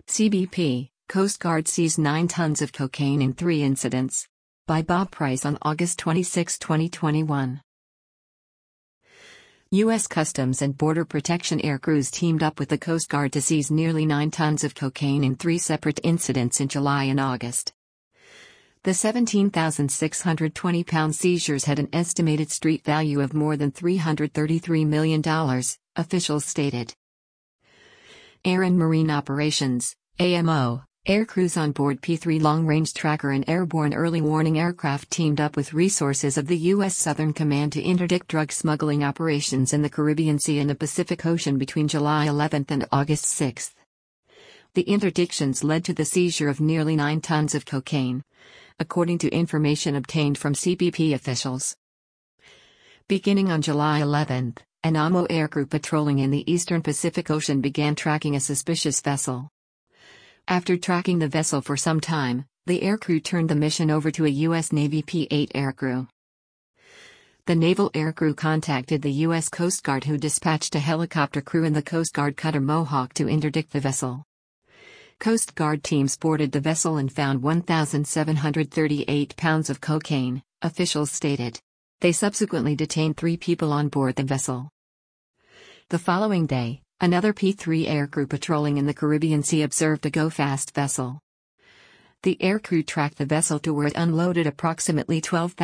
CBP, Coast Guard seized 9 tons of cocaine in 3 incidents. By Bob Price on August 26, 2021. U.S. Customs and Border Protection air crews teamed up with the Coast Guard to seize nearly 9 tons of cocaine in 3 separate incidents in July and August. The 17,620-pound seizures had an estimated street value of more than $333 million, officials stated. Air and Marine Operations, AMO, air crews on board P-3 Long-Range Tracker and Airborne Early Warning Aircraft teamed up with resources of the U.S. Southern Command to interdict drug smuggling operations in the Caribbean Sea and the Pacific Ocean between July 11 and August 6. The interdictions led to the seizure of nearly 9 tons of cocaine, according to information obtained from CBP officials. Beginning on July 11, an AMO aircrew patrolling in the eastern Pacific Ocean began tracking a suspicious vessel. After tracking the vessel for some time, the aircrew turned the mission over to a U.S. Navy P-8 aircrew. The naval aircrew contacted the U.S. Coast Guard, who dispatched a helicopter crew and the Coast Guard cutter Mohawk to interdict the vessel. Coast Guard teams boarded the vessel and found 1,738 pounds of cocaine, officials stated. They subsequently detained 3 people on board the vessel. The following day, another P-3 aircrew patrolling in the Caribbean Sea observed a go-fast vessel. The aircrew tracked the vessel to where it unloaded approximately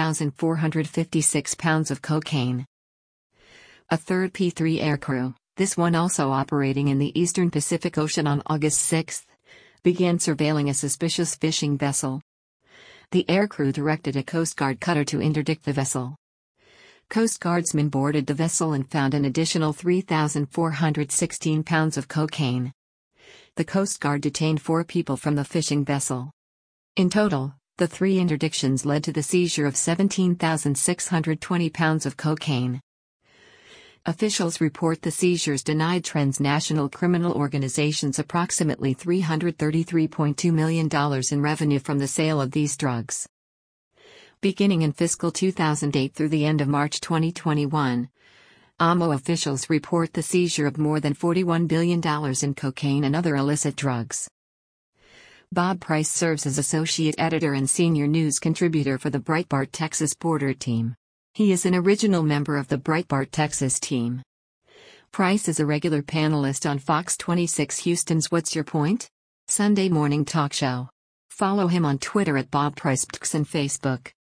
12,456 pounds of cocaine. A third P-3 aircrew, this one also operating in the eastern Pacific Ocean on August 6, began surveilling a suspicious fishing vessel. The aircrew directed a Coast Guard cutter to interdict the vessel. Coast Guardsmen boarded the vessel and found an additional 3,416 pounds of cocaine. The Coast Guard detained 4 people from the fishing vessel. In total, the 3 interdictions led to the seizure of 17,620 pounds of cocaine. Officials report the seizures denied transnational criminal organizations approximately $333.2 million in revenue from the sale of these drugs. Beginning in fiscal 2008 through the end of March 2021, AMO officials report the seizure of more than $41 billion in cocaine and other illicit drugs. Bob Price serves as associate editor and senior news contributor for the Breitbart Texas Border Team. He is an original member of the Breitbart Texas team. Price is a regular panelist on Fox 26 Houston's What's Your Point? Sunday morning talk show. Follow him on Twitter at Bob Price and Facebook.